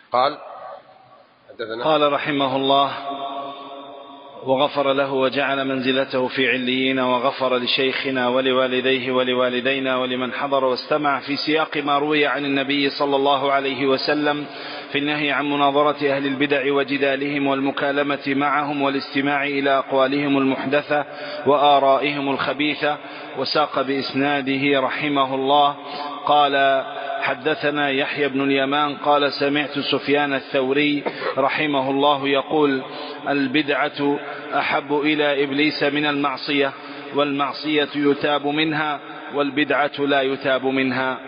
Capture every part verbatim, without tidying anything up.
قال قال رحمه الله: وغفر له وجعل منزلته في عليين، وغفر لشيخنا ولوالديه ولوالدينا ولمن حضر واستمع، في سياق ما روي عن النبي صلى الله عليه وسلم في النهي عن مناظرة أهل البدع وجدالهم والمكالمة معهم والاستماع إلى أقوالهم المحدثة وآرائهم الخبيثة. وساق بإسناده رحمه الله قال: حدثنا يحيى بن اليمان قال: سمعت سفيان الثوري رحمه الله يقول: البدعة أحب إلى إبليس من المعصية، والمعصية يتاب منها، والبدعة لا يتاب منها.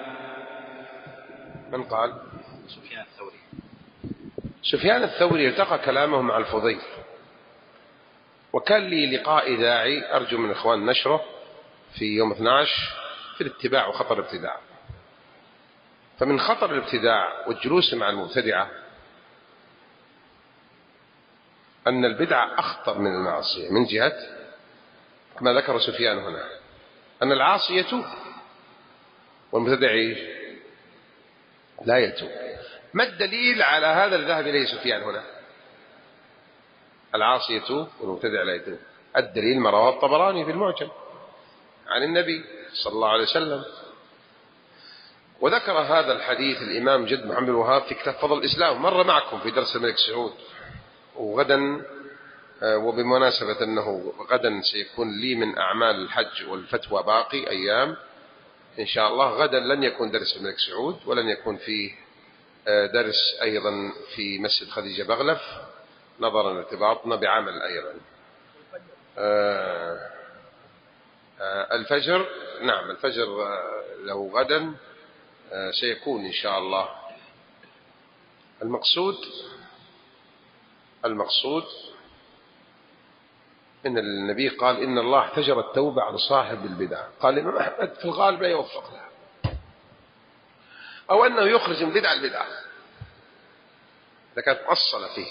من قال؟ سفيان الثوري. سفيان الثوري التقى كلامه مع الفضيل، وكان لي لقاء داعي أرجو من إخوان نشره في يوم اثني عشر في الاتباع وخطر الابتداع. فمن خطر الابتداع والجلوس مع المبتدعة أن البدعة أخطر من المعصية، من جهة كما ذكر سفيان هنا أن العاصي يتوب والمبتدع لا يتوب. ما الدليل على هذا الذهب إليه سفيان هنا؟ العاصي يتوب والمبتدع لا يتوب. الدليل ما رواه الطبراني في المعجم عن النبي صلى الله عليه وسلم. وذكر هذا الحديث الإمام جد محمد الوهاب في كتاب فضل الإسلام، مر معكم في درس الملك سعود. وغدا وبمناسبة أنه غدا سيكون لي من أعمال الحج والفتوى باقي أيام إن شاء الله، غدا لن يكون درس الملك سعود، ولن يكون فيه درس أيضا في مسجد خديجة بغلف نظرا لارتباطنا بعمل أيضا. الفجر، نعم الفجر له غدا سيكون إن شاء الله. المقصود المقصود إن النبي قال: إن الله احتجر التوبة عن صاحب البدع. قال الإمام أحمد: في الغالب لا يوفق لها، أو أنه يخرج من بدعة البدعة إذا كانت مؤصلة فيه،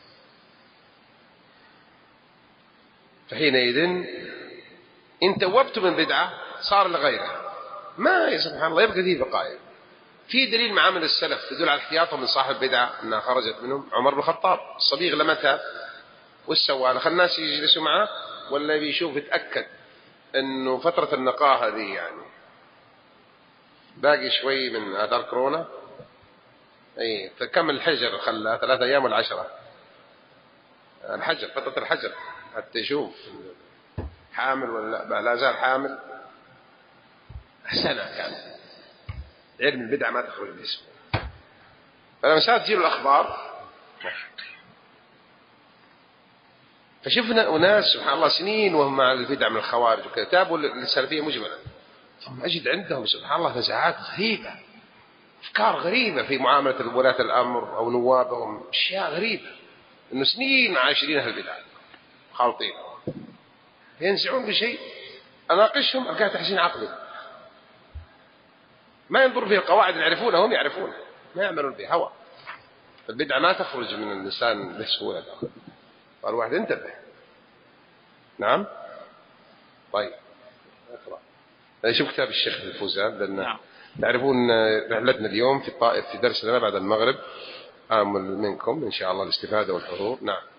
فحينئذ إن توبت من بدعة صار لغيرها، ما سبحان الله يبقى ذي بقايا. في دليل معامل السلف تدل على احتياطهم من صاحب بدعة أنها خرجت منهم. عمر بن الخطاب الصبيغ لما تاب وش سوى؟ خلى الناس يجلسوا معه ولا بيشوف يتأكد أنه فترة النقاهة هذه يعني باقي شوي من آثار كورونا؟ أي فكم الحجر خلى ثلاثة أيام ولا عشرة؟ الحجر، فترة الحجر حتى يشوف حامل ولا لا زال حامل. سنة يعني علم البدع ما تخرج باسمه. فلما ساعات تجيب الأخبار فشفنا أناس سبحان الله سنين وهم مع البدع من الخوارج وكذا تابوا للسلفية مجملا، ثم أجد عندهم سبحان الله نزعات غريبة، أفكار غريبة في معاملة ولاة الأمر أو نوابهم، أشياء غريبة إنه سنين عاشرين أهل البدع خالطين ينزعون بشيء أناقشهم ألقى تحسين عقلي، ما ينظر فيه القواعد اللي يعرفونها هم يعرفونها، ما يعملون به هوى. البدعة ما تخرج من اللسان بسهولة، فالواحد انتبه. نعم طيب اقرأ. شوف كتاب الشيخ الفوزان، لأن نعم. تعرفون رحلتنا اليوم في الطائف في درس لنا بعد المغرب، آمل منكم إن شاء الله الاستفادة والحضور. نعم.